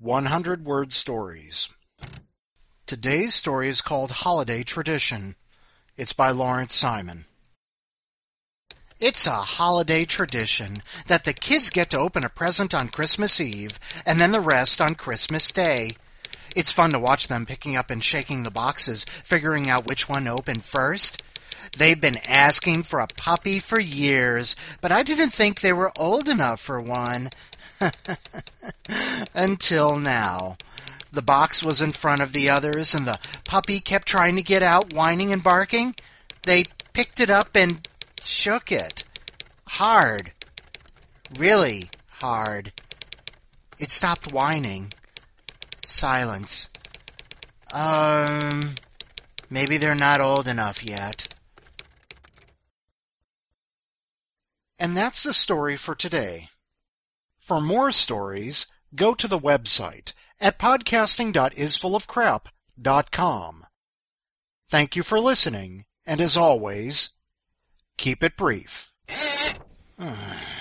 100-word stories. Today's story is called Holiday Tradition. It's by Lawrence Simon. It's a holiday tradition that the kids get to open a present on Christmas Eve and then the rest on Christmas Day. It's fun to watch them picking up and shaking the boxes, figuring out which one to open first. They've been asking for a puppy for years, but I didn't think they were old enough for one. Until now. The box was in front of the others, and the puppy kept trying to get out, whining and barking. They picked it up and shook it. Hard. Really hard. It stopped whining. Silence. Maybe they're not old enough yet. And that's the story for today. For more stories, go to the website at podcasting.isfullofcrap.com. Thank you for listening, and as always, keep it brief.